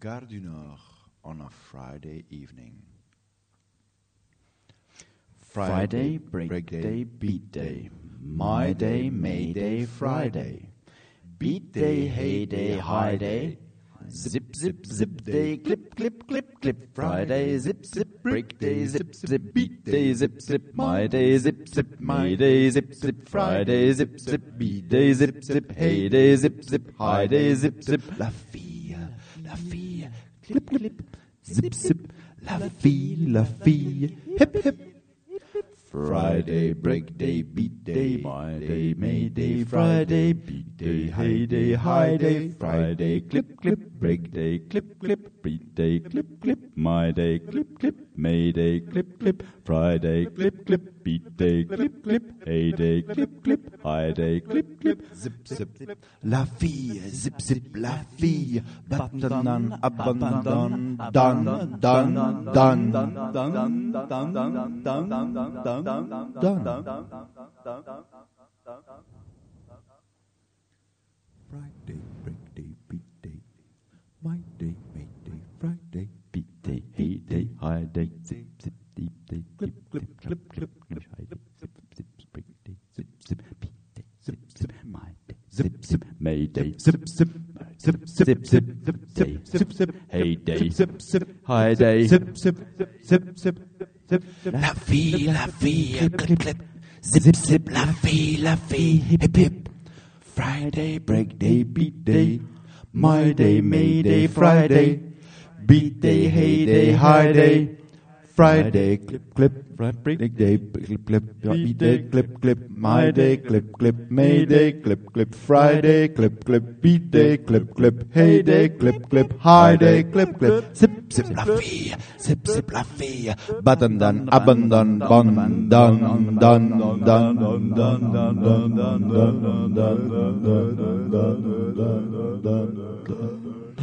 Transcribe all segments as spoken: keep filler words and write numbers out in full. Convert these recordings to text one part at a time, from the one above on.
Gare du Nord on a Friday evening. Friday, break day, beat day. My day, May Day, Friday. Beat day, hey day, high day. Zip, zip, zip day, clip, clip, clip, clip. Friday, zip, zip, break day, zip, zip, beat day, zip, zip. My day, zip, zip, my day, zip, zip. Friday, zip, zip, beat day, zip, zip. Hey day, zip, zip, high day, zip, zip. La fille, la fille, clip, clip. Zip, zip, la fille, la fille, hip, hip. Friday, break day, beat day, my day, May Day, Friday, beat day, hey day, high day, Friday, clip, clip, break day, clip, clip, beat day, clip, clip, my day, clip, clip, May Day, clip, clip, Friday, clip, clip, beat day, clip, clip, hey day, clip, clip, high day, clip, clip, zip, zip, la fille, zip, zip, la fille, button, abandon, done, done, done, done, done, done, done, done, done. Done. Friday, break day, beat day. My day, May Day, Friday, beat day, hey day, high day, zip, zip, deep day, clip, clip, clip, clip, clip, high day, zip, zip, break day, zip, zip, beat day, zip, zip, my day, zip, zip, May Day, zip, zip, zip, zip, zip, zip, day, zip, zip, hey day, zip, zip, high day, zip, zip, zip, zip. La fille, la fille, clip, clip. Zip, zip, la fille, la fille, hip, hip. Friday, break day, beat day. My day, May Day, Friday. Beat day, hey day, high day. Friday, clip, clip, break day, clip, clip, beat day, clip, clip, my day, clip, clip, May Day, clip, clip, Friday, clip, clip, beat day, clip, clip, hey day, clip, clip, high day, clip, clip, zip, zip, la fille, zip, zip, la fille, button done, abandon, bon, done, done, done, done, done, done, done, done, done, done, done, done.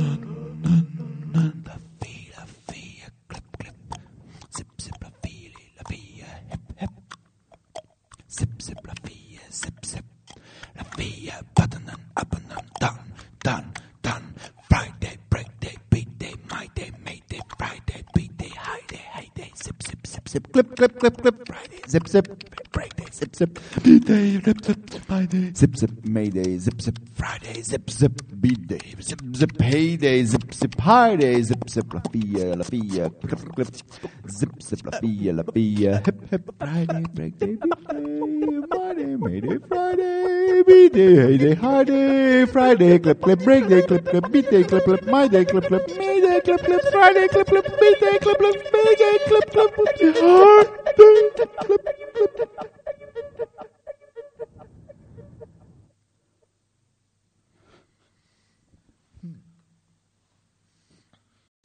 Zip, zip, la fille, zip, zip. La fille, button and up and down, done, done. Friday, break day, beat day, my day, May Day, Friday, beat day, high day, high day, zip, zip, zip, zip, clip, clip, clip, clip. Friday, zip, zip, break day, zip, zip, beat day, zip, zip, my day, zip, zip, May Day, zip, zip, Friday, zip, zip, beat day, zip, zip, hey day, zip, zip, high day, zip, zip, la fille, la fille, clip, clip, zip, zip, la fille, la fille, hip, hip, Friday, break day, beat day, my day, May Day, Friday, beat day, hey day, high day, Friday, clip, clip, break day, clip, clip, beat day, clip, clip, my day, clip, clip, May Day, clip, clip, Friday, clip, clip, beat day, clip, clip, May Day, clip, clip, high day, clip, clip.